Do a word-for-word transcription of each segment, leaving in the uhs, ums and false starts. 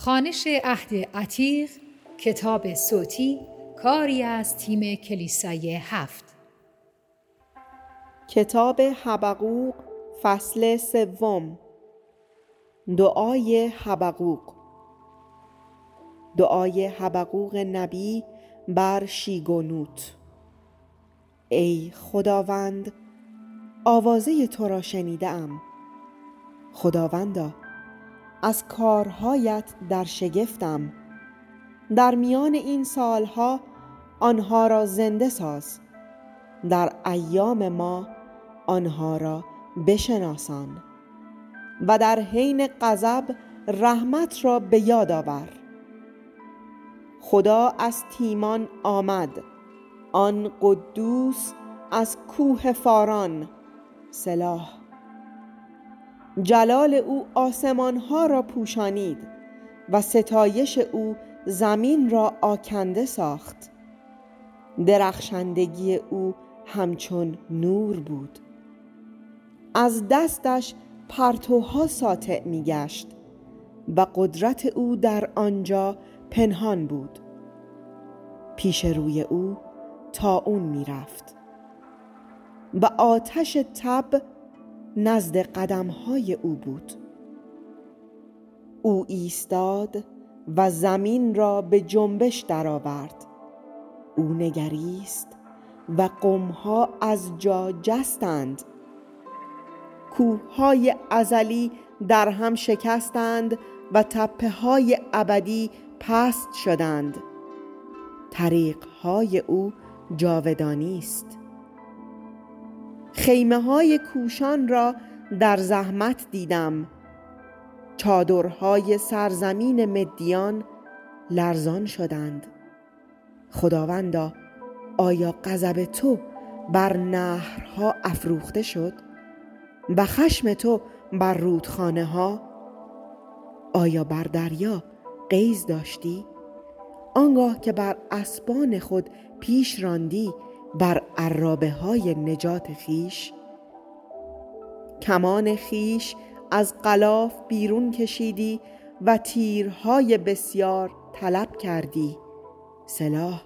خوانش عهد عتیق، کتاب صوتی، کاری از تیم کلیسای هفت. کتاب حبقوق فصل سوم. دعای حبقوق. دعای حبقوق نبی بر شیگونوت. ای خداوند، آوازه تو را شنیده‌ام. خداوندا، از کارهایت در شگفتم. در میان این سالها آنها را زنده ساز. در ایام ما آنها را بشناسان و در حین غضب رحمت را به یاد آور. خدا از تیمان آمد، آن قدوس از کوه فاران. سلاح. جلال او آسمانها را پوشانید و ستایش او زمین را آکنده ساخت. درخشندگی او همچون نور بود. از دستش پرتوها ساطع می گشت و قدرت او در آنجا پنهان بود. پیش روی او طاعون می رفت و آتش تب نزد قدمهای او بود. او ایستاد و زمین را به جنبش درآورد. او نگریست و قومها از جا جستند. کوههای ازلی در هم شکستند و تپه‌های ابدی پست شدند. طریقهای او جاودانی است. خیمه‌های کوشان را در زحمت دیدم. چادرهای سرزمین مدیان لرزان شدند. خداوندا، آیا غضب تو بر نهرها افروخته شد و خشم تو بر رودخانه ها؟ آیا بر دریا غیظ داشتی آنگاه که بر اسبان خود پیش راندی بر عرابه های نجات خیش؟ کمان خیش از غلاف بیرون کشیدی و تیرهای بسیار طلب کردی. سلاح.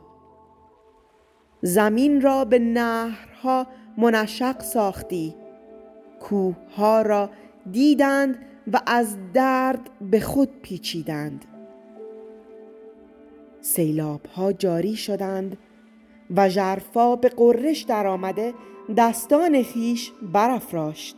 زمین را به نهرها منشق ساختی. کوهها را دیدند و از درد به خود پیچیدند. سیلابها جاری شدند و ژرفا به غرش در آمده دستان خیش برافراشت.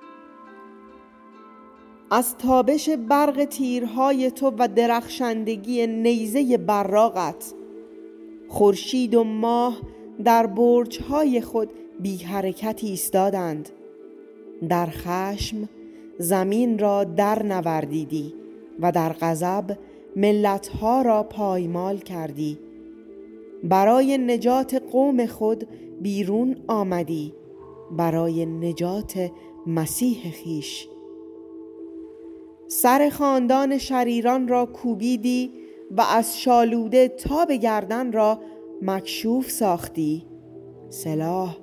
از تابش برق تیرهای تو و درخشندگی نیزه براقت خورشید و ماه در برجهای خود بی حرکت ایستادند. در خشم زمین را در نوردیدی و در غضب ملتها را پایمال کردی. برای نجات قوم خود بیرون آمدی، برای نجات مسیح خیش. سر خاندان شریران را کوبیدی و از شالوده تا به گردن را مکشوف ساختی. سلاح.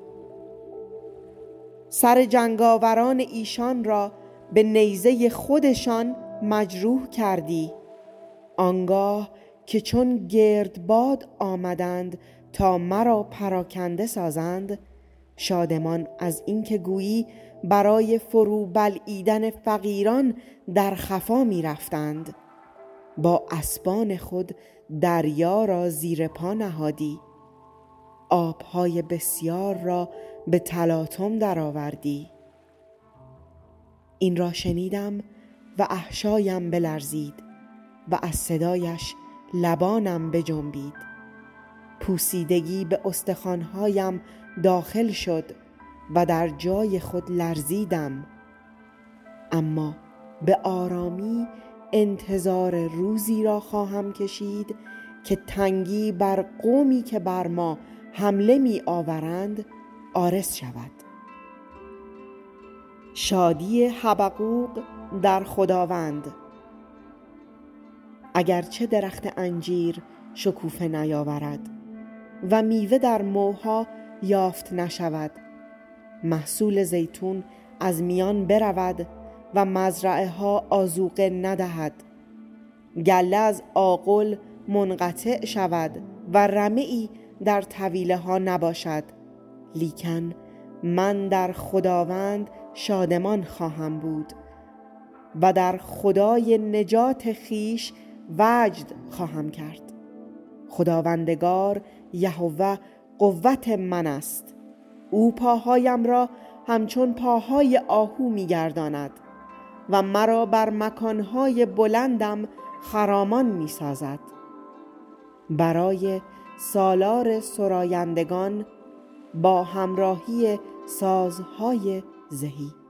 سر جنگاوران ایشان را به نیزه خودشان مجروح کردی، آنگاه که چون گردباد آمدند تا مرا پراکنده سازند. شادمان از اینکه گویی برای فرو بلعیدن فقیران در خفا می رفتند. با اسبان خود دریا را زیر پا نهادی. آبهای بسیار را به تلاطم درآوردی. این را شنیدم و احشایم بلرزید و از صدایش لبانم بجنبید. پوسیدگی به استخوان‌هایم داخل شد و در جای خود لرزیدم. اما به آرامی انتظار روزی را خواهم کشید که تنگی بر قومی که بر ما حمله می آورند عارض شود. شادی حبقوق در خداوند. اگرچه درخت انجیر شکوفه نیاورد و میوه در موها یافت نشود، محصول زیتون از میان برود و مزرعه ها آذوقه ندهد، گله از آغل منقطع شود و رمه‌ای در طویله ها نباشد، لیکن من در خداوند شادمان خواهم بود و در خدای نجات خیش وجد خواهم کرد. خداوندگار یهوه قوت من است، او پاهایم را همچون پاهای آهو می‌گرداند و مرا بر مکانهای بلندم خرامان می‌سازد. برای سالار سرایندگان با همراهی سازهای زهی.